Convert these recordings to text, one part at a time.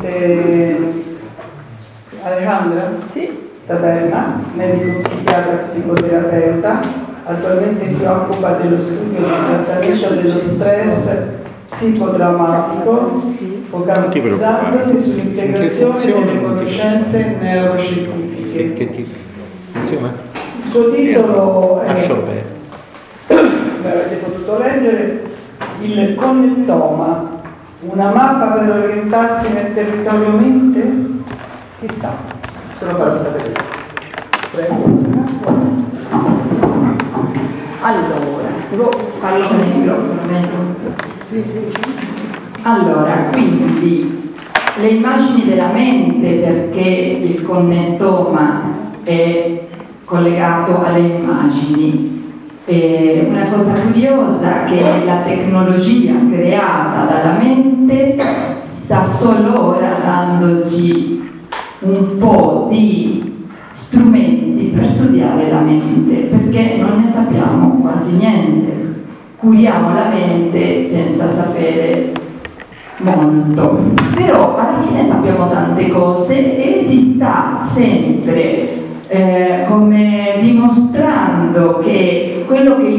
Alejandra? Sì. Taberna, medico psichiatra e psicoterapeuta, attualmente si occupa dello studio del trattamento dello stress psicotraumatico, focalizzandosi sull'integrazione delle conoscenze neuroscientifiche. Che tipo? Insieme? Il suo titolo è, avete potuto leggere, Il connettoma, una mappa per orientarsi nel territorio mente? Chissà. Ce lo farò sapere. Prego. Allora, devo farlo con il microfono. Sì. Allora, quindi le immagini della mente, perché il connettoma è collegato alle immagini. Una cosa curiosa è che la tecnologia creata dalla mente sta solo ora dandoci un po' di strumenti per studiare la mente, perché non ne sappiamo quasi niente. Curiamo la mente senza sapere molto, però alla fine sappiamo tante cose e si sta sempre come dimostrando che quello che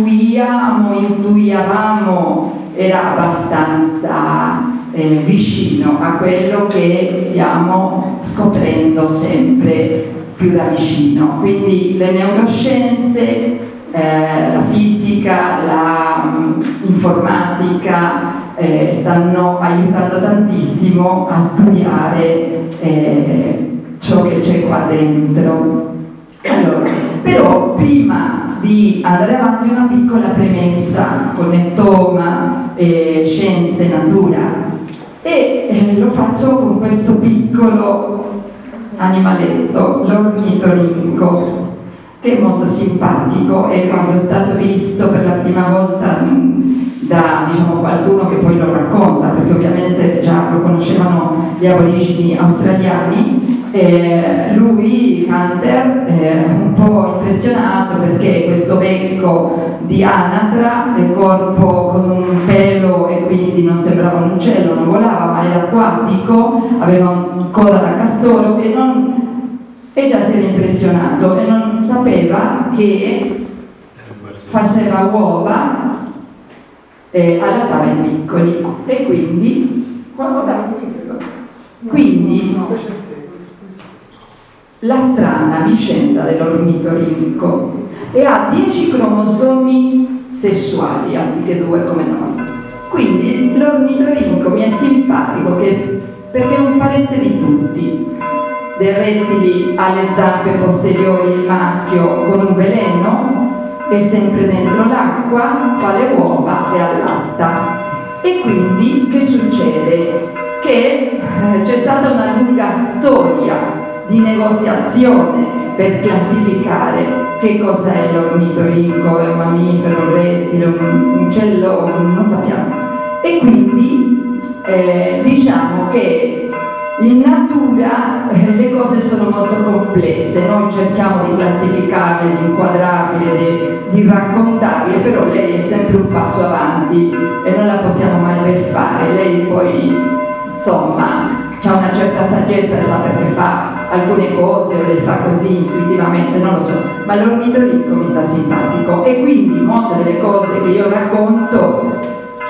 intuiavamo era abbastanza vicino a quello che stiamo scoprendo sempre più da vicino. Quindi le neuroscienze, la fisica, l'informatica stanno aiutando tantissimo a studiare ciò che c'è qua dentro. Allora, però prima di andare avanti una piccola premessa, connettoma, scienze, natura, e lo faccio con questo piccolo animaletto, l'ornitorinco, che è molto simpatico, e quando è stato visto per la prima volta da qualcuno che poi lo racconta, perché ovviamente già lo conoscevano gli aborigeni australiani, lui, Hunter, è un po' impressionato perché questo becco di anatra, il corpo con un pelo e quindi non sembrava un uccello, non volava ma era acquatico, aveva una coda da castoro e già si era impressionato e non sapeva che faceva uova e allattava i piccoli, e quindi la strana vicenda dell'ornitorinco, e ha 10 cromosomi sessuali anziché 2 come noi. Quindi l'ornitorinco mi è simpatico perché è un parente di tutti. Dei rettili ha le zampe posteriori, il maschio con un veleno, è sempre dentro l'acqua, fa le uova e allatta. E quindi che succede? Che c'è stata una lunga storia di negoziazione per classificare che cos'è l'ornitorinco, è un mammifero, un rettile, un uccello, non sappiamo. E quindi diciamo che in natura le cose sono molto complesse, noi cerchiamo di classificarle, di inquadrarle, di raccontarle, però lei è sempre un passo avanti e non la possiamo mai beffare. Lei poi, insomma, ha una certa saggezza e sa perché fa alcune cose o le fa così intuitivamente, non lo so, ma l'ornitorinco mi sta simpatico, e quindi molte delle cose che io racconto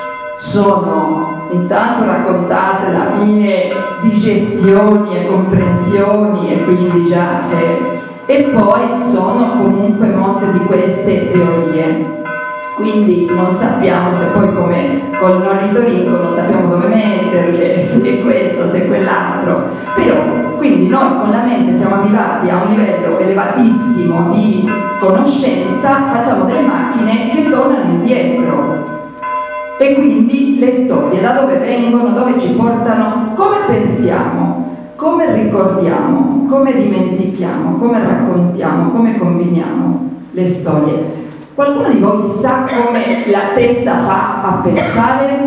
sono intanto raccontate da mie digestioni e comprensioni, e quindi già c'è, e poi sono comunque molte di queste teorie. Quindi non sappiamo se poi, come con l'ornitorinco, non sappiamo dove metterle, se è questo, se è quell'altro. Però, quindi noi con la mente siamo arrivati a un livello elevatissimo di conoscenza, facciamo delle macchine che tornano indietro. E quindi le storie, da dove vengono, dove ci portano, come pensiamo, come ricordiamo, come dimentichiamo, come raccontiamo, come combiniamo le storie. Qualcuno di voi sa come la testa fa a pensare?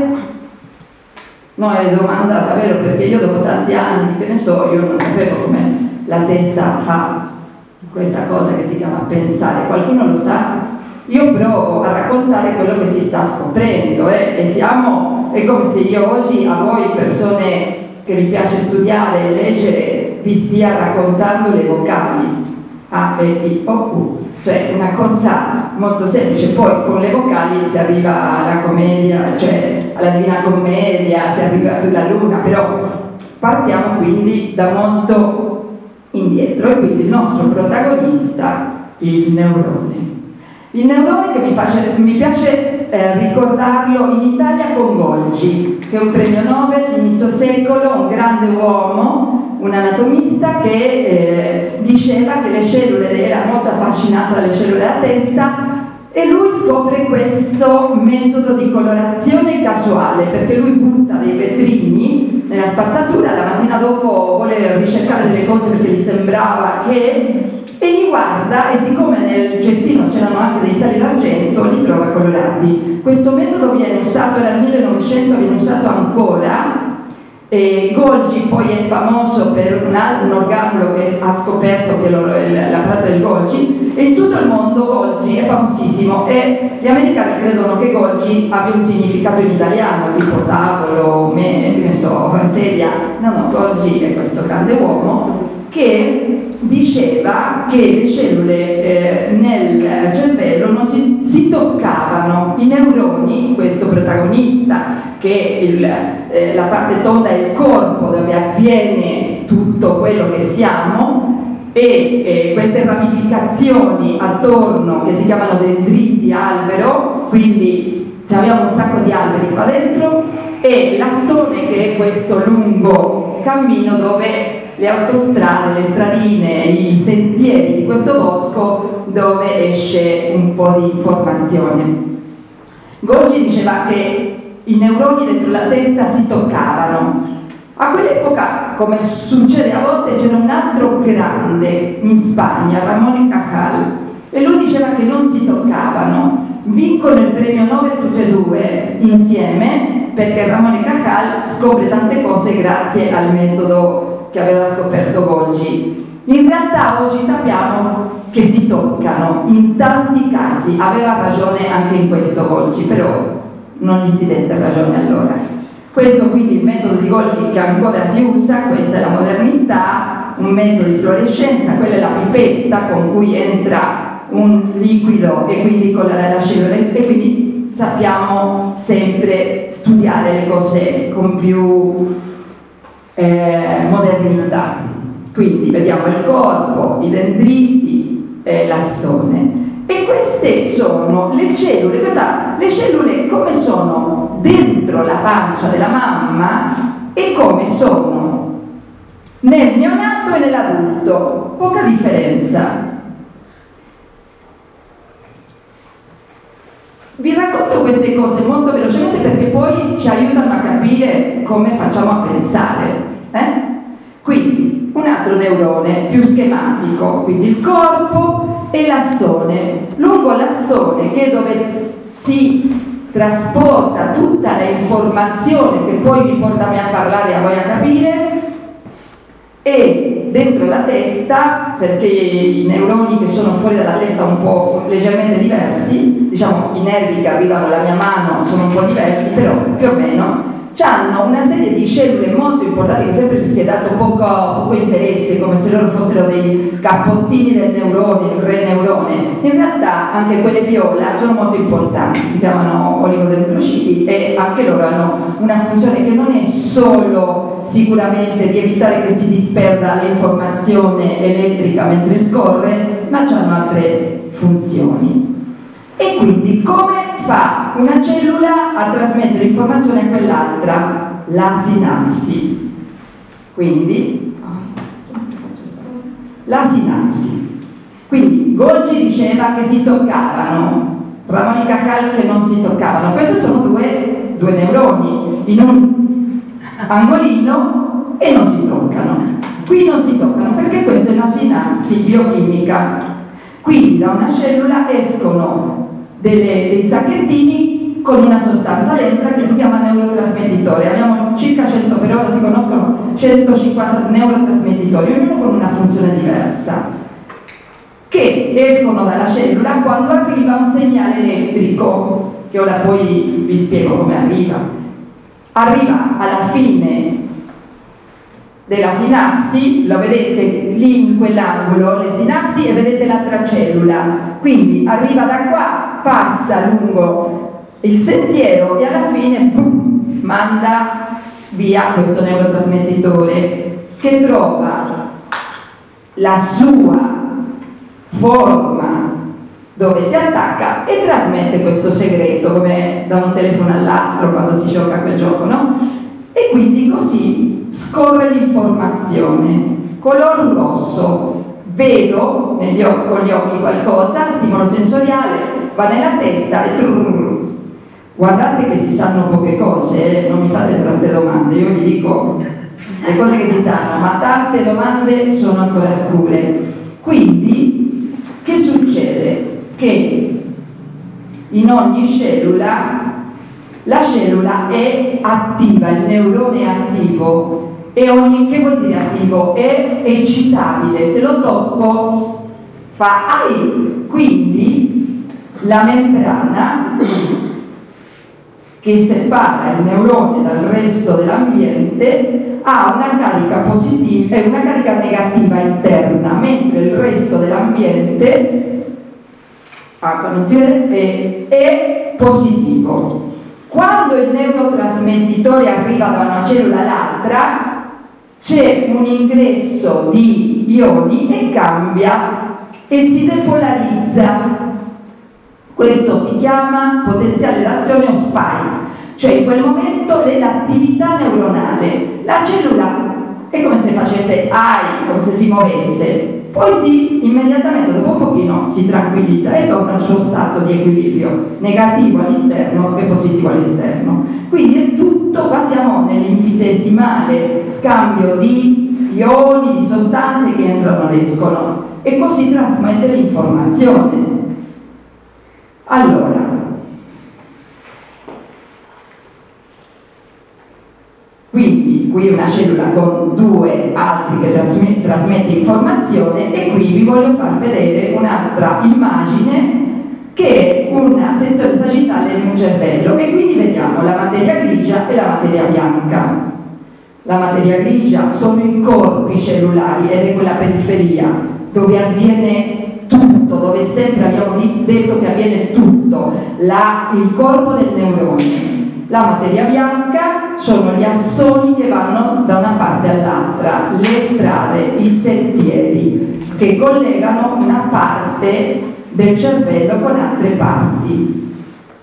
No, è domanda davvero, perché io dopo tanti anni, che ne so, io non sapevo come la testa fa questa cosa che si chiama pensare. Qualcuno lo sa? Io provo a raccontare quello che si sta scoprendo, e è come se io oggi a voi persone che mi piace studiare e leggere vi stia raccontando le vocali A, E, I, O, U, cioè una cosa molto semplice. Poi con le vocali si arriva alla commedia, cioè alla Divina Commedia, si arriva sulla Luna, però partiamo quindi da molto indietro. E quindi il nostro protagonista, il neurone. Il neurone che mi piace ricordarlo in Italia con Golgi, che è un premio Nobel inizio secolo, un grande uomo, un anatomista che diceva che le cellule, era molto affascinato dalle cellule della testa, e lui scopre questo metodo di colorazione casuale, perché lui butta dei vetrini nella spazzatura, la mattina dopo vuole ricercare delle cose perché gli sembrava che... e li guarda, e siccome nel cestino c'erano anche dei sali d'argento, li trova colorati. Questo metodo viene usato, era nel 1900, viene usato ancora. E Golgi poi è famoso per un organo che ha scoperto, che è l'apparato del Golgi, e in tutto il mondo Golgi è famosissimo, e gli americani credono che Golgi abbia un significato in italiano, tipo tavolo, che ne so, sedia. No, Golgi è questo grande uomo che diceva che le cellule nel cervello non si toccavano. I neuroni, questo protagonista, che la parte tonda è il corpo dove avviene tutto quello che siamo, e queste ramificazioni attorno che si chiamano dendriti albero, quindi abbiamo un sacco di alberi qua dentro, e l'assone, che è questo lungo cammino dove le autostrade, le stradine, i sentieri di questo bosco, dove esce un po' di informazione. Golgi diceva che i neuroni dentro la testa si toccavano. A quell'epoca, come succede a volte, c'era un altro grande in Spagna, Ramón y Cajal, e lui diceva che non si toccavano. Vincono il premio Nobel tutti e due insieme, perché Ramón y Cajal scopre tante cose grazie al metodo che aveva scoperto Golgi. In realtà oggi sappiamo che si toccano in tanti casi. Aveva ragione anche in questo Golgi, però non gli si dette ragione allora. Questo quindi il metodo di Golgi che ancora si usa, questa è la modernità, un metodo di fluorescenza, quella è la pipetta con cui entra un liquido e quindi colora la cellula, e quindi sappiamo sempre studiare le cose con più modernità. Quindi vediamo il corpo, i dendriti, l'assone. E queste sono le cellule. Le cellule come sono dentro la pancia della mamma e come sono nel neonato e nell'adulto. Poca differenza. Vi racconto queste cose molto velocemente perché poi ci aiutano a capire come facciamo a pensare. Quindi un altro neurone più schematico, quindi il corpo e l'assone. Lungo l'assone, che è dove si trasporta tutta l'informazione che poi mi porta a me a parlare e a voi a capire, e dentro la testa, perché i neuroni che sono fuori dalla testa un po' leggermente diversi, diciamo i nervi che arrivano alla mia mano sono un po' diversi, però più o meno hanno una serie di cellule molto importanti che sempre gli si è dato poco interesse, come se loro fossero dei cappottini del neurone, il re neurone. In realtà anche quelle viola sono molto importanti, si chiamano oligodendrociti, e anche loro hanno una funzione che non è solo sicuramente di evitare che si disperda l'informazione elettrica mentre scorre, ma hanno altre funzioni. E quindi come fa una cellula a trasmettere informazione a quell'altra? La sinapsi. Quindi la sinapsi. Quindi Golgi diceva che si toccavano, Ramón y Cajal che non si toccavano. Questi sono due neuroni in un angolino e non si toccano. Qui non si toccano perché questa è una sinapsi biochimica. Quindi da una cellula escono dei sacchettini con una sostanza dentro che si chiama neurotrasmettitori. Abbiamo circa 100, per ora si conoscono 150 neurotrasmettitori, ognuno con una funzione diversa, che escono dalla cellula quando arriva un segnale elettrico, che ora poi vi spiego come arriva. Arriva alla fine della sinapsi, lo vedete lì in quell'angolo, le sinapsi, e vedete l'altra cellula. Quindi arriva da qua, passa lungo il sentiero e alla fine boom, manda via questo neurotrasmettitore che trova la sua forma dove si attacca e trasmette questo segreto, come da un telefono all'altro quando si gioca a quel gioco, no? E quindi così scorre l'informazione. Color rosso, vedo con gli occhi qualcosa, stimolo sensoriale, va nella testa e trrr. Guardate che si sanno poche cose, non mi fate tante domande, io vi dico le cose che si sanno, ma tante domande sono ancora scure. Quindi, che succede? Che in ogni cellula, la cellula è attiva, il neurone è attivo, e che vuol dire attivo? È eccitabile, se lo tocco fa ai. Quindi la membrana che separa il neurone dal resto dell'ambiente ha una carica positiva e una carica negativa interna, mentre il resto dell'ambiente non si vede, è positivo. Quando il neurotrasmettitore arriva da una cellula all'altra, c'è un ingresso di ioni e cambia e si depolarizza. Questo si chiama potenziale d'azione o spike, cioè in quel momento è l'attività neuronale. La cellula è come se facesse come se si muovesse, poi immediatamente dopo un pochino si tranquillizza e torna al suo stato di equilibrio, negativo all'interno e positivo all'esterno. Quindi è tutto, qua siamo nell'infinitesimale scambio di ioni, di sostanze che entrano ed escono, e così trasmette l'informazione. Allora, quindi qui una cellula con due altri che trasmette informazione, e qui vi voglio far vedere un'altra immagine che è una sezione sagittale di un cervello, e quindi vediamo la materia grigia e la materia bianca. La materia grigia sono i corpi cellulari ed è quella periferia dove avviene tutto, dove sempre abbiamo detto che avviene tutto, il corpo del neurone. La materia bianca sono gli assoni che vanno da una parte all'altra, le strade, i sentieri che collegano una parte del cervello con altre parti.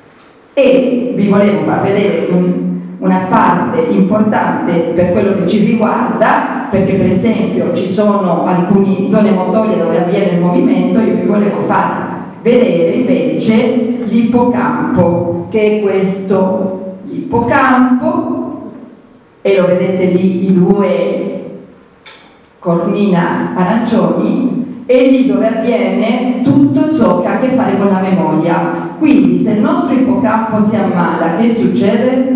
E vi volevo far vedere una parte importante per quello che ci riguarda, perché per esempio ci sono alcune zone motorie dove avviene il movimento. Io vi volevo far vedere invece l'ippocampo, che è questo, l'ippocampo, e lo vedete lì i due cornina arancioni, è lì dove avviene tutto ciò che ha a che fare con la memoria. Quindi se il nostro ippocampo si ammala, che succede?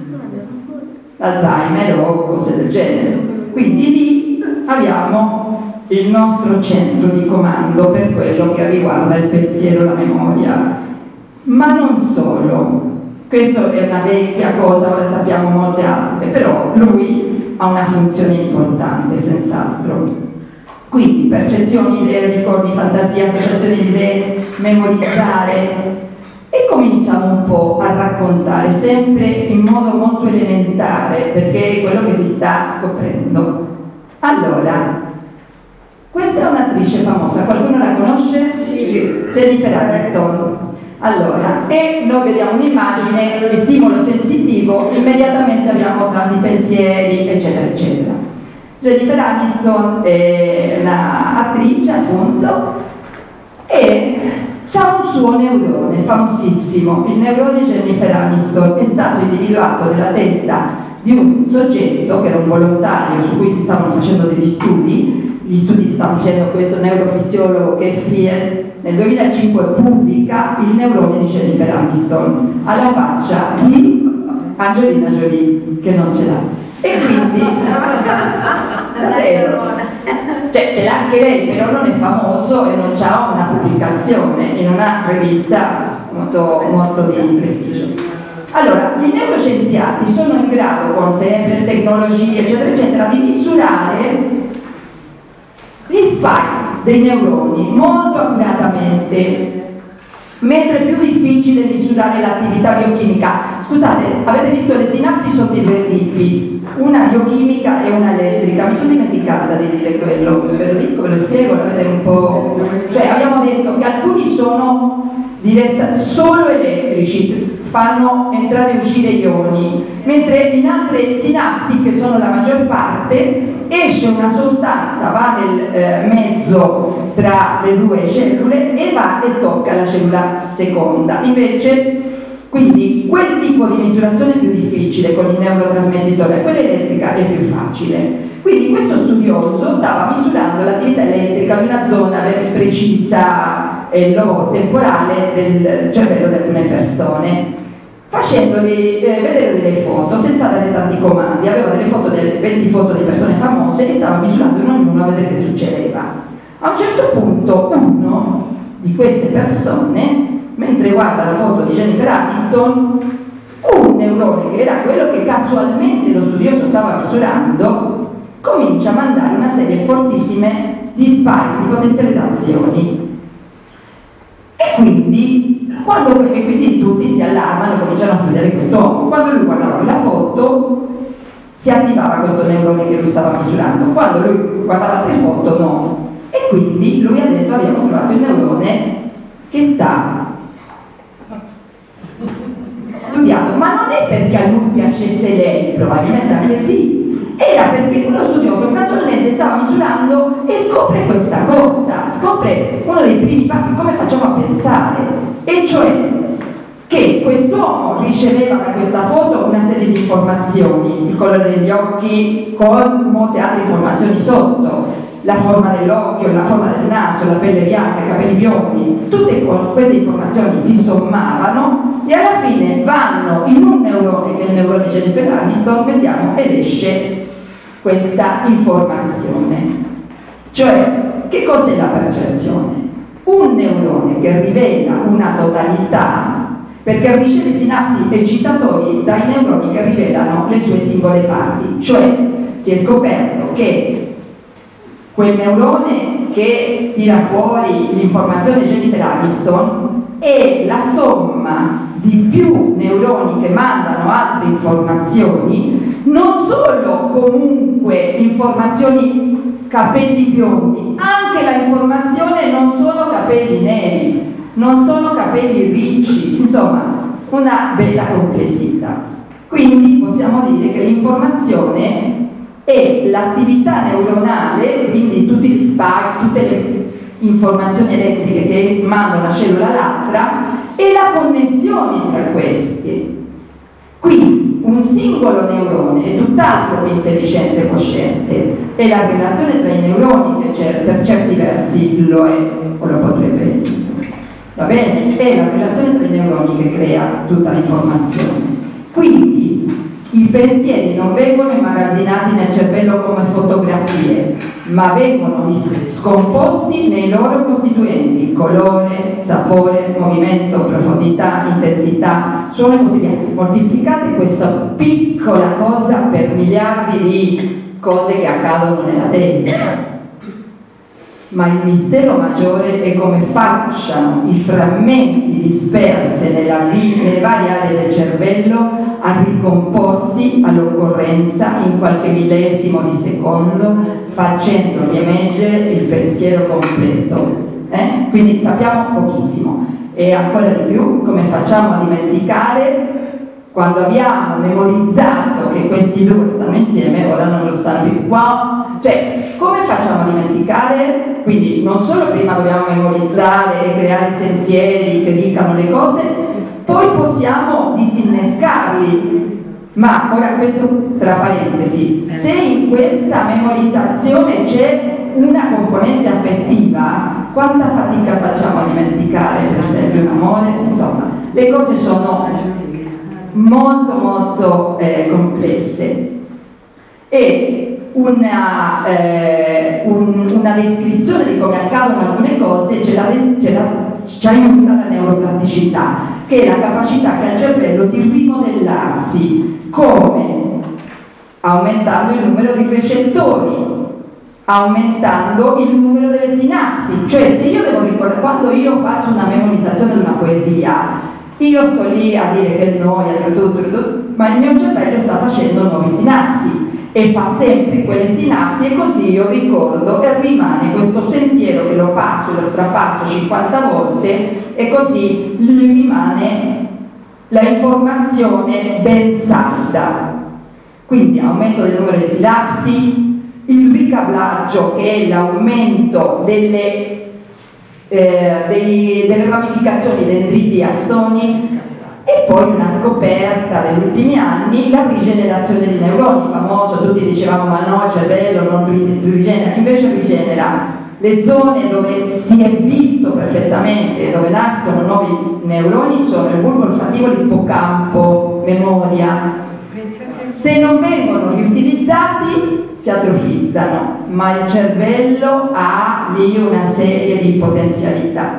Alzheimer o cose del genere. Quindi lì abbiamo il nostro centro di comando per quello che riguarda il pensiero e la memoria. Ma non solo, questa è una vecchia cosa, ora sappiamo molte altre, però lui ha una funzione importante, senz'altro. Quindi percezioni, idee, ricordi, fantasia, associazioni di idee, memorizzare. E cominciamo un po' a raccontare, sempre in modo molto elementare, perché è quello che si sta scoprendo. Allora, questa è un'attrice famosa, qualcuno la conosce? Sì. Jennifer Aniston. Allora, e noi vediamo un'immagine di stimolo sensitivo, immediatamente abbiamo tanti pensieri, eccetera, eccetera. Jennifer Aniston è un'attrice, appunto, e c'ha un suo neurone famosissimo. Il neurone Jennifer Aniston è stato individuato nella testa di un soggetto che era un volontario su cui si stavano facendo degli studi. Gli studi stanno facendo questo neurofisiologo che è Friel. Nel 2005 pubblica il neurone di Jennifer Aniston alla faccia di Angelina Jolie, che non ce l'ha. E quindi cioè, ce l'ha anche lei, però non è famoso e non ha una pubblicazione in una rivista molto di prestigio. Allora, gli neuroscienziati sono in grado, con sempre le tecnologie, eccetera, eccetera, di misurare spike dei neuroni molto accuratamente, mentre è più difficile misurare l'attività biochimica. Scusate, avete visto le sinapsi sotto i due tipi, una biochimica e una elettrica. Mi sono dimenticata di dire quello, ve lo dico, ve lo spiego, lo vedete un po'. Cioè abbiamo detto che alcuni sono solo elettrici, fanno entrare e uscire ioni, mentre in altre sinapsi, che sono la maggior parte, esce una sostanza, va nel mezzo tra le due cellule e va e tocca la cellula seconda. Invece, quindi, quel tipo di misurazione è più difficile con il neurotrasmettitore, quella elettrica è più facile. Quindi questo studioso stava misurando l'attività elettrica di una zona ben precisa e temporale del cervello di alcune persone, facendoli vedere delle foto senza dare tanti comandi. Aveva delle foto, 20 foto di persone famose e stava misurando uno in uno a vedere che succedeva. A un certo punto uno di queste persone, mentre guarda la foto di Jennifer Aniston, un neurone, che era quello che casualmente lo studioso stava misurando, comincia a mandare una serie fortissime di spike, di potenzializzazioni. E quindi tutti si allarmano e cominciano a studiare quest'uomo. Quando lui guardava quella foto si attivava questo neurone che lui stava misurando, quando lui guardava altre foto no. E quindi lui ha detto: abbiamo trovato il neurone che sta studiando, ma non è perché a lui piacesse lei, probabilmente anche sì, era perché quello studioso casualmente stava misurando e scopre questa cosa, scopre uno dei primi passi, come facciamo a pensare, e cioè che quest'uomo riceveva da questa foto una serie di informazioni, il colore degli occhi con molte altre informazioni sotto, la forma dell'occhio, la forma del naso, la pelle bianca, i capelli biondi. Tutte queste informazioni si sommavano e alla fine vanno in un neurone, che è il neurone di Jennifer Aniston, vediamo, ed esce questa informazione. Cioè, che cos'è la percezione? Un neurone che rivela una totalità, perché riceve sinapsi eccitatori dai neuroni che rivelano le sue singole parti. Cioè, si è scoperto che quel neurone che tira fuori l'informazione Jennifer Aniston è la somma di più neuroni che mandano altre informazioni, non solo comunque informazioni capelli biondi, anche la informazione non sono capelli neri, non sono capelli ricci, insomma una bella complessità. Quindi possiamo dire che l'informazione è l'attività neuronale, quindi tutti gli spike, tutte le informazioni elettriche che mandano una cellula all'altra e la connessione tra questi. Quindi un singolo neurone è tutt'altro che intelligente e cosciente, e la relazione tra i neuroni, che per certi versi lo è o lo potrebbe essere, va bene? È la relazione tra i neuroni che crea tutta l'informazione. Quindi i pensieri non vengono immagazzinati nel cervello come fotografie, ma vengono scomposti nei loro costituenti: colore, sapore, movimento, profondità, intensità, suono e così via. Moltiplicate questa piccola cosa per miliardi di cose che accadono nella testa. Ma il mistero maggiore è come facciano i frammenti dispersi nelle varie aree del cervello a ricomporsi all'occorrenza in qualche millesimo di secondo, facendo riemergere il pensiero completo. Quindi sappiamo pochissimo, e ancora di più come facciamo a dimenticare quando abbiamo memorizzato che questi due stanno insieme, ora non lo stanno più qua. Cioè, come facciamo a dimenticare? Quindi non solo prima dobbiamo memorizzare e creare sentieri che dicano le cose, poi possiamo disinnescarli. Ma ora questo tra parentesi, se in questa memorizzazione c'è una componente affettiva, quanta fatica facciamo a dimenticare per esempio un amore? Insomma, le cose sono molto molto complesse. E una descrizione di come accadono alcune cose ci ha aiuta la neuroplasticità, che è la capacità che ha il cervello di rimodellarsi, come aumentando il numero di recettori aumentando il numero delle sinapsi. Cioè, se io devo ricordare, quando io faccio una memorizzazione di una poesia, io sto lì a dire che noia, ma il mio cervello sta facendo nuove sinapsi e fa sempre quelle sinapsi, e così io ricordo e rimane questo sentiero che lo passo e lo strapasso 50 volte, e così rimane la informazione ben salda. Quindi aumento del numero di sinapsi, il ricablaggio, che è l'aumento delle ramificazioni dendriti e assoni, e poi una scoperta degli ultimi anni, la rigenerazione di neuroni, famoso, tutti dicevamo ma no, il cervello non rigenera, invece rigenera le zone dove si è visto perfettamente, dove nascono nuovi neuroni, sono il bulbo olfattivo, l'ippocampo, memoria. Se non vengono riutilizzati si atrofizzano, ma il cervello ha lì una serie di potenzialità.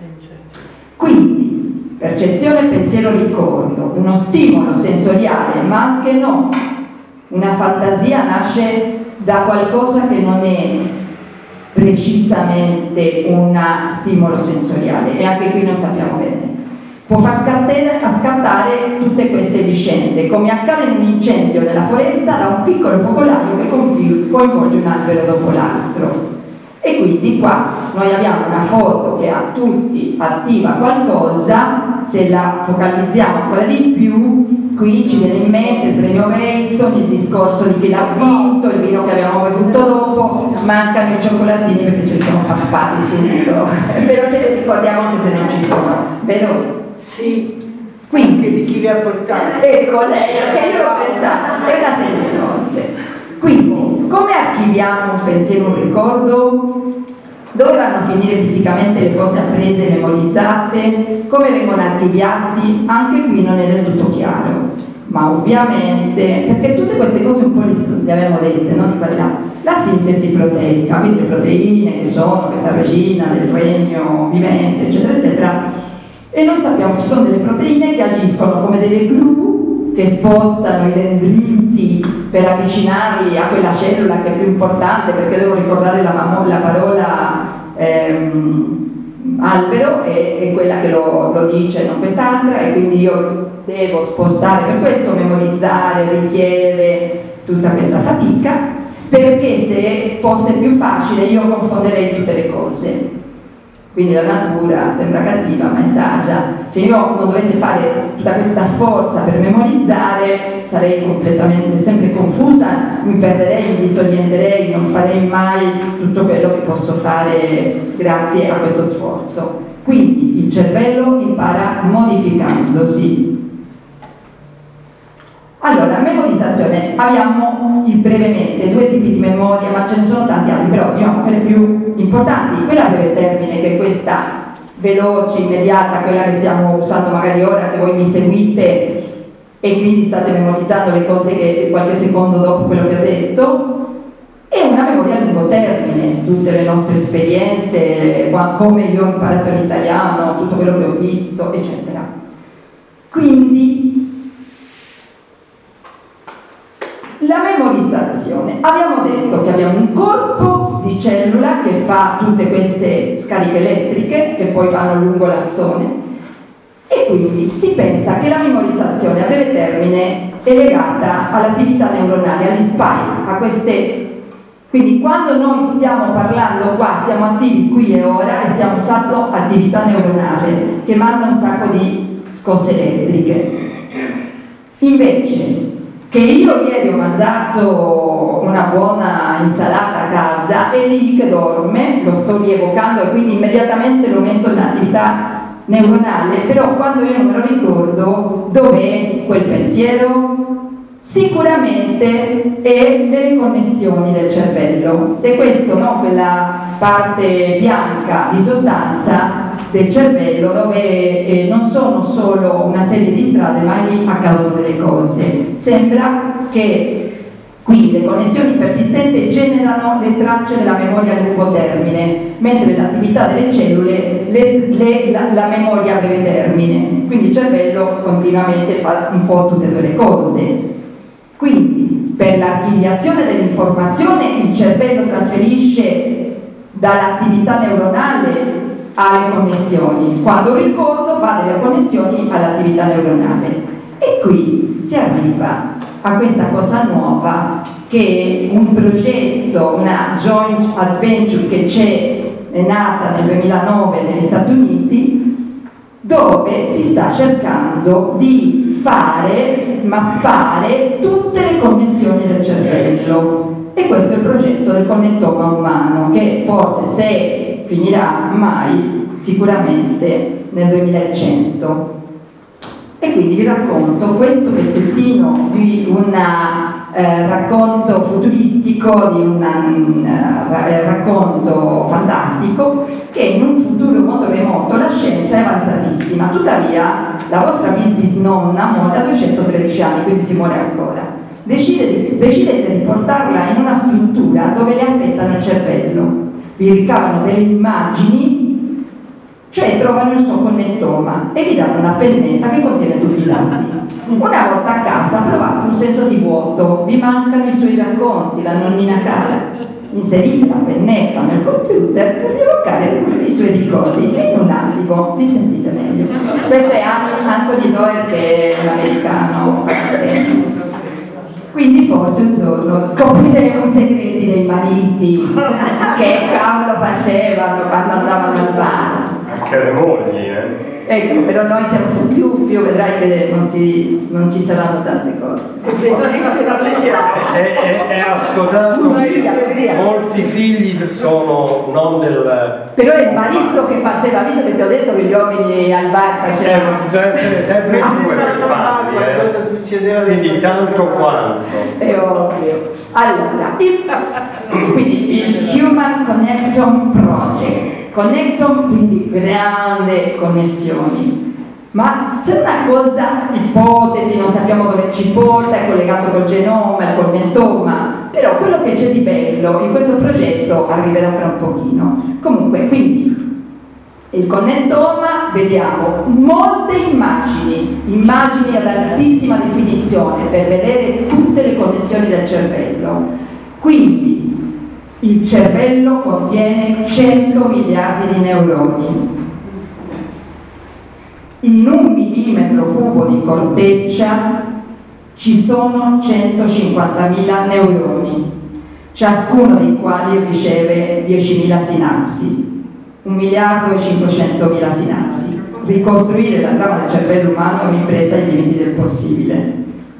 Quindi percezione, pensiero, ricordo, uno stimolo sensoriale, ma anche no. Una fantasia nasce da qualcosa che non è precisamente un stimolo sensoriale, e anche qui non sappiamo bene. Può far scattare tutte queste vicende, come accade in un incendio nella foresta, da un piccolo focolaio che coinvolge un albero dopo l'altro. E quindi qua noi abbiamo una foto che a tutti attiva qualcosa, se la focalizziamo ancora di più, qui ci viene in mente il premio Belson, il discorso di chi l'ha vinto, il vino che abbiamo bevuto dopo, mancano i cioccolatini perché ce li sono pappati subito, però ce li ricordiamo anche se non ci sono, vero? Sì, quindi, anche di chi li ha portati. Ecco lei, che io l'ho pensato, è una serie di cose. Quindi, come archiviamo un pensiero, un ricordo? Dove vanno a finire fisicamente le cose apprese e memorizzate? Come vengono archiviati? Anche qui non è del tutto chiaro, ma ovviamente, perché tutte queste cose un po' le abbiamo dette, no? Di qua di là. La sintesi proteica, quindi le proteine che sono questa regina del regno vivente, eccetera, eccetera. E noi sappiamo che ci sono delle proteine che agiscono come delle gru che spostano i dendriti per avvicinarli a quella cellula che è più importante, perché devo ricordare la parola albero è quella che lo dice, non quest'altra, e quindi io devo spostare, per questo memorizzare richiede tutta questa fatica, perché se fosse più facile io confonderei tutte le cose. Quindi la natura sembra cattiva ma è saggia. Se io non dovessi fare tutta questa forza per memorizzare, sarei completamente sempre confusa, mi perderei, mi disorienterei, non farei mai tutto quello che posso fare grazie a questo sforzo. Quindi il cervello impara modificandosi. Allora, memorizzazione, abbiamo brevemente due tipi di memoria, ma ce ne sono tanti altri, però diciamo quelle più importanti, quella a breve termine, che è questa veloce, immediata, quella che stiamo usando magari ora, che voi mi seguite e quindi state memorizzando le cose che qualche secondo dopo quello che ho detto, e una memoria a lungo termine, tutte le nostre esperienze, come io ho imparato l'italiano, tutto quello che ho visto, eccetera. Quindi la memorizzazione, abbiamo detto che abbiamo un corpo di cellula che fa tutte queste scariche elettriche che poi vanno lungo l'assone, e quindi si pensa che la memorizzazione a breve termine è legata all'attività neuronale, agli spike, a queste. Quindi quando noi stiamo parlando qua siamo attivi qui e ora e stiamo usando attività neuronale che manda un sacco di scosse elettriche. Invece che io ieri ho mangiato una buona insalata a casa, è lì che dorme, lo sto rievocando e quindi immediatamente lo metto in attività neuronale, però quando io non me lo ricordo, dov'è quel pensiero? Sicuramente è nelle connessioni del cervello, e questo, no, quella parte bianca di sostanza del cervello dove non sono solo una serie di strade, ma lì accadono delle cose. Sembra che qui le connessioni persistenti generano le tracce della memoria a lungo termine, mentre l'attività delle cellule la memoria a breve termine. Quindi il cervello continuamente fa un po' tutte e due le cose. Quindi per l'archiviazione dell'informazione il cervello trasferisce dall'attività neuronale alle connessioni, quando un ricordo va dalle connessioni all'attività neuronale. E qui si arriva a questa cosa nuova che è un progetto, una joint adventure che è nata nel 2009 negli Stati Uniti, dove si sta cercando di mappare tutte le connessioni del cervello. E questo è il progetto del connettoma umano, che forse, se finirà mai, sicuramente nel 2100. E quindi vi racconto questo pezzettino di un racconto futuristico, di un racconto fantastico, che in un futuro molto remoto la scienza è avanzatissima, tuttavia la vostra bisnonna muore a 213 anni, quindi si muore ancora. Decidete di portarla in una struttura dove le affettano il cervello, vi ricavano delle immagini, cioè trovano il suo connettoma e vi danno una pennetta che contiene tutti i dati. Una volta a casa provate un senso di vuoto, vi mancano i suoi racconti, la nonnina cara. Inserite la pennetta nel computer per rievocare i suoi ricordi e in un attimo vi sentite meglio. Questo è Anthony Doerr, che è un americano. Quindi forse un giorno scopriremo i segreti dei mariti, che cavolo facevano quando andavano al bar. Anche le mogli, Ecco, però noi siamo su più vedrai che non ci saranno tante cose. è assodato. Molti figli sono non del. Però è il marito che faceva, visto che ti ho detto che gli uomini al bar facevano. Bisogna essere sempre due per farli, cosa succedeva? quindi tanto quanto. È ovvio. Allora, quindi il Human Connection Project. Connecton, quindi grande connessioni. Ma c'è una cosa, ipotesi, non sappiamo dove ci porta, è collegato col genoma, il connettoma, però quello che c'è di bello in questo progetto arriverà fra un pochino. Comunque, quindi, il connettoma, vediamo molte immagini ad altissima definizione per vedere tutte le connessioni del cervello. Quindi, il cervello contiene 100 miliardi di neuroni. In 1 millimetro cubo di corteccia ci sono 150.000 neuroni, ciascuno dei quali riceve 10.000 sinapsi, 1.500.000 sinapsi. Ricostruire la trama del cervello umano è un'impresa ai limiti del possibile.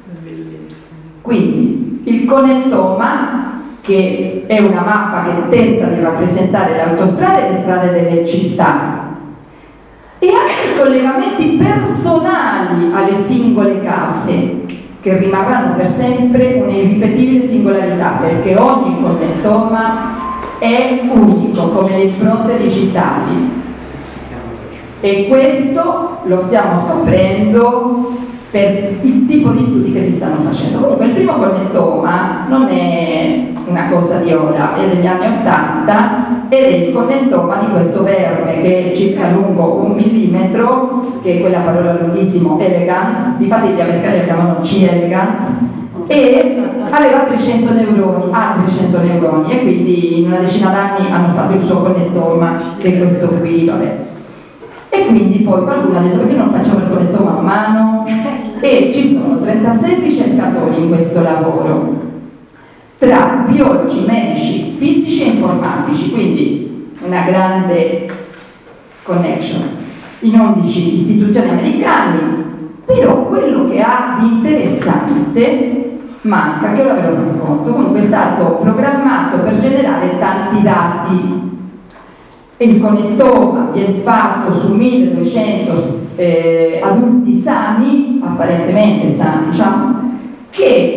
Quindi, il connettoma, che è una mappa che tenta di rappresentare le autostrade e le strade delle città, e anche i collegamenti personali alle singole case, che rimarranno per sempre un'irripetibile singolarità, perché ogni connettoma è unico, come le impronte digitali. E questo lo stiamo scoprendo per il tipo di studi che si stanno facendo. Comunque il primo connettoma non è una cosa di ora, è degli anni 80 ed è il connettoma di questo verme che è circa lungo 1 millimetro, che è quella parola lunghissimo, elegans, difatti gli americani la chiamano C. elegans, e aveva 300 neuroni, altri 100 neuroni, e quindi in una decina d'anni hanno fatto il suo connettoma, che è questo qui, vabbè. E quindi poi qualcuno ha detto: perché non facciamo il connettoma a mano? E ci sono 36 ricercatori in questo lavoro, tra biologi, medici, fisici e informatici, quindi una grande connection in 11 istituzioni americane. Però quello che ha di interessante manca, che ora ve lo racconto. Comunque è stato programmato per generare tanti dati. E il connettoma viene fatto su 1200 adulti sani, apparentemente sani, diciamo, che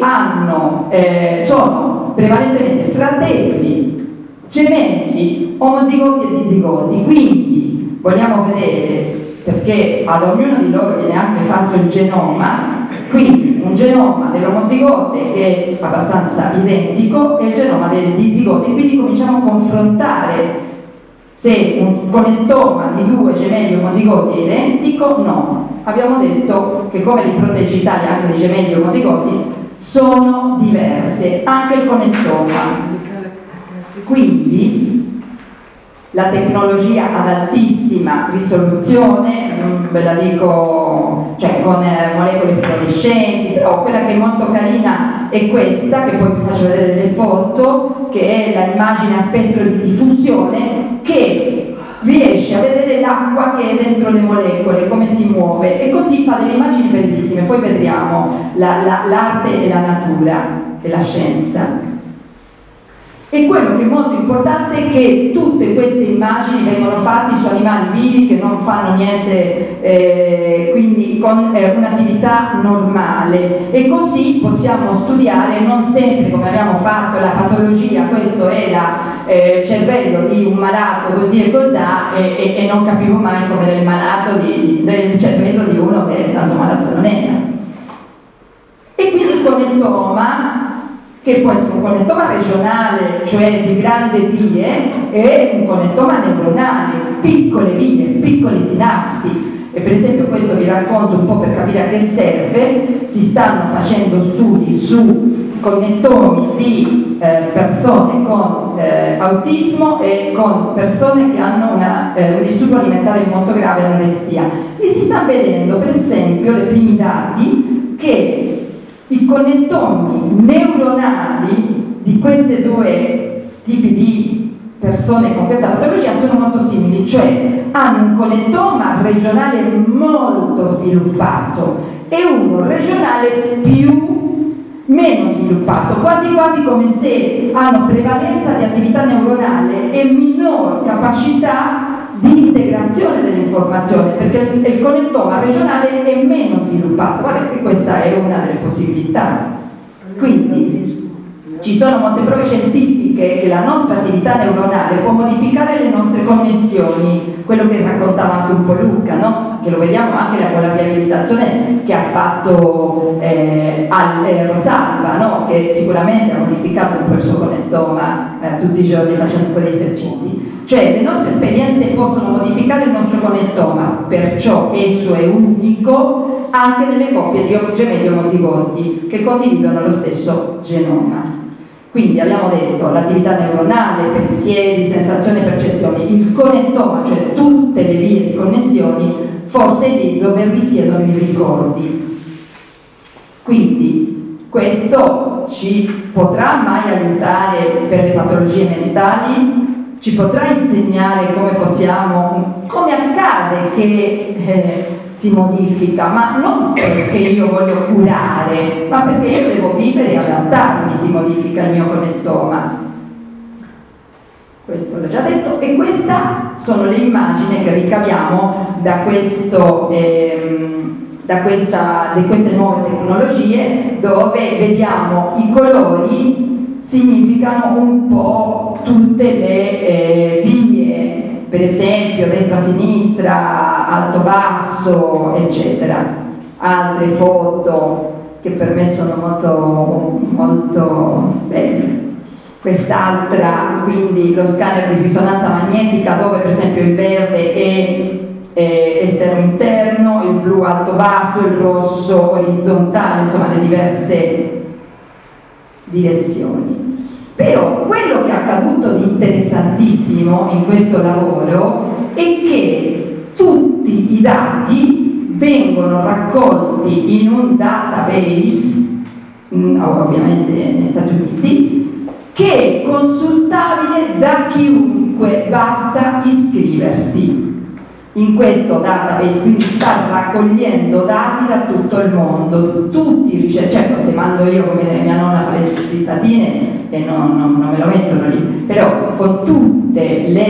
sono prevalentemente fratelli, gemelli, omozigoti e dizigoti. Quindi vogliamo vedere, perché ad ognuno di loro viene anche fatto il genoma, quindi un genoma dell'omozigote che è abbastanza identico e il genoma del dizigote, quindi cominciamo a confrontare se un connettoma di 2 gemelli omozigoti è identico. No, abbiamo detto che come le impronte digitali anche dei gemelli omozigoti sono diverse, anche il connettoma. Quindi la tecnologia ad altissima risoluzione, ve la dico, cioè con molecole fluorescenti, però quella che è molto carina è questa, che poi vi faccio vedere delle foto, che è l'immagine a spettro di diffusione, che riesce a vedere l'acqua che è dentro le molecole, come si muove, e così fa delle immagini bellissime. Poi vedremo l'arte e la natura e la scienza. E quello che è molto importante è che tutte queste immagini vengono fatte su animali vivi che non fanno niente, quindi con un'attività normale, e così possiamo studiare non sempre come abbiamo fatto la patologia, questo era cervello di un malato così e cos'ha, e non capivo mai come era il malato del cervello di uno che tanto malato non era. E quindi il connettoma, che può essere un connettoma regionale, cioè di grandi vie, e un connettoma neuronale, piccole vie, piccole sinapsi. E per esempio questo vi racconto un po' per capire a che serve. Si stanno facendo studi su connettomi di persone con autismo e con persone che hanno un disturbo alimentare molto grave, anoressia, e si sta vedendo per esempio i primi dati che i connettomi neuronali di questi due tipi di persone con questa patologia sono molto simili, cioè hanno un connettoma regionale molto sviluppato e uno regionale meno sviluppato, quasi quasi come se hanno prevalenza di attività neuronale e minor capacità di integrazione dell'informazione, perché il connettoma regionale è meno sviluppato. Vabbè, e questa è una delle possibilità. Quindi ci sono molte prove scientifiche che la nostra attività neuronale può modificare le nostre connessioni, quello che raccontava anche un po' Luca, no? Che lo vediamo anche con la riabilitazione che ha fatto Rosalba, no? Che sicuramente ha modificato un po' il suo connettoma tutti i giorni facendo un po' di esercizi. Cioè le nostre esperienze possono modificare il nostro connettoma, perciò esso è unico anche nelle coppie di gemelli omozigoti che condividono lo stesso genoma. Quindi abbiamo detto l'attività neuronale, pensieri, sensazioni e percezioni, il connettoma, cioè tutte le vie di connessioni, forse è lì dove risiedono i ricordi. Quindi questo ci potrà mai aiutare per le patologie mentali? Ci potrà insegnare come accade che si modifica, ma non perché io voglio curare, ma perché io devo vivere e adattarmi, si modifica il mio connettoma. Questo l'ho già detto, e queste sono le immagini che ricaviamo da queste nuove tecnologie, dove vediamo i colori significano un po' tutte le vie, per esempio destra-sinistra, alto-basso, eccetera. Altre foto che per me sono molto, molto belle. Quest'altra, quindi lo scanner di risonanza magnetica, dove per esempio il verde è esterno-interno, il blu alto-basso, il rosso orizzontale, insomma le diverse direzioni. Però quello che è accaduto di interessantissimo in questo lavoro è che tutti i dati vengono raccolti in un database, ovviamente negli Stati Uniti, che è consultabile da chiunque, basta iscriversi in questo database, quindi sta raccogliendo dati da tutto il mondo. Tutti i ricercatori, certo se mando io come mia nonna fa le sprittatine e non me lo mettono lì, però con tutte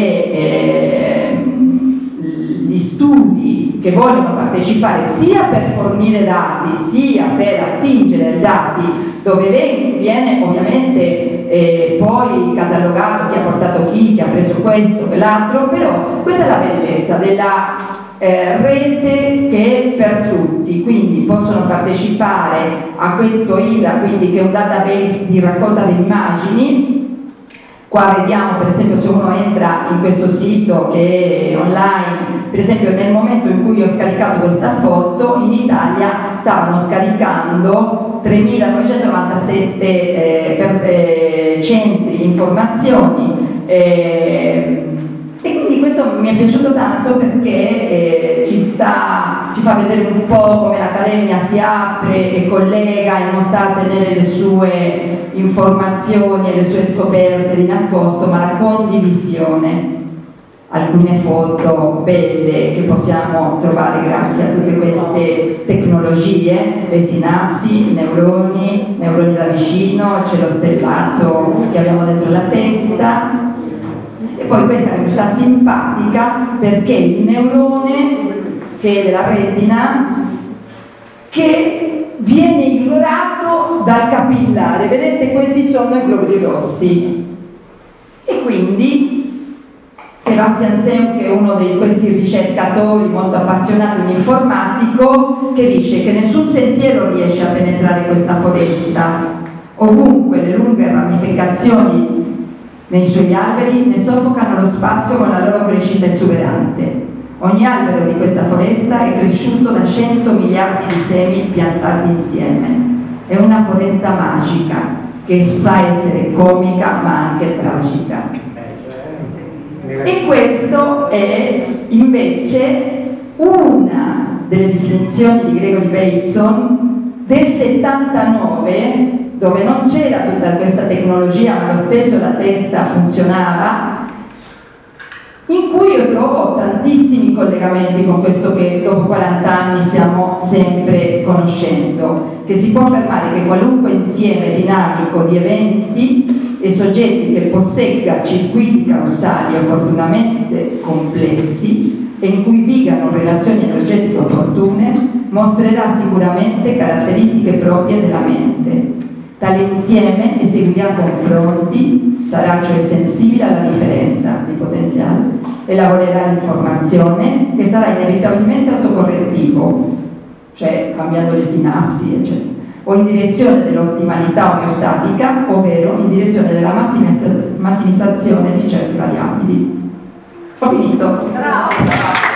gli studi che vogliono partecipare sia per fornire dati sia per attingere ai dati, dove viene ovviamente poi catalogato chi ha portato chi ha preso questo, quell'altro, però questa è la bellezza della rete che è per tutti, quindi possono partecipare a questo IDA, quindi che è un database di raccolta di immagini. Qua vediamo per esempio, se uno entra in questo sito che è online, per esempio nel momento in cui ho scaricato questa foto, in Italia stavano scaricando 3.997 centri informazioni, e questo mi è piaciuto tanto perché ci fa vedere un po' come l'Accademia si apre e collega e non sta a tenere le sue informazioni e le sue scoperte di nascosto, ma la condivisione. Alcune foto belle che possiamo trovare grazie a tutte queste tecnologie, le sinapsi, i neuroni da vicino, il cielo stellato che abbiamo dentro la testa. E poi questa è questa simpatica perché il neurone che è della retina che viene ignorato dal capillare. Vedete, questi sono i globuli rossi. E quindi Sebastian Seum, che è uno di questi ricercatori molto appassionato in informatico, che dice che nessun sentiero riesce a penetrare questa foresta. Ovunque le lunghe ramificazioni nei suoi alberi ne soffocano lo spazio con la loro crescita esuberante. Ogni albero di questa foresta è cresciuto da 100 miliardi di semi piantati insieme. È una foresta magica che sa essere comica ma anche tragica. E questo è invece una delle definizioni di Gregory Bateson del 79, dove non c'era tutta questa tecnologia ma lo stesso la testa funzionava, in cui io trovo tantissimi collegamenti con questo che dopo 40 anni stiamo sempre conoscendo, che si può affermare che qualunque insieme dinamico di eventi e soggetti che possegga circuiti causali opportunamente complessi e in cui vigano relazioni energetiche opportune mostrerà sicuramente caratteristiche proprie della mente. Tale insieme eseguirà confronti, sarà cioè sensibile alla differenza di potenziale, elaborerà l'informazione che sarà inevitabilmente autocorrettivo, cioè cambiando le sinapsi, eccetera, o in direzione dell'ottimalità omeostatica, ovvero in direzione della massimizzazione di certe variabili. Ho finito. Bravo.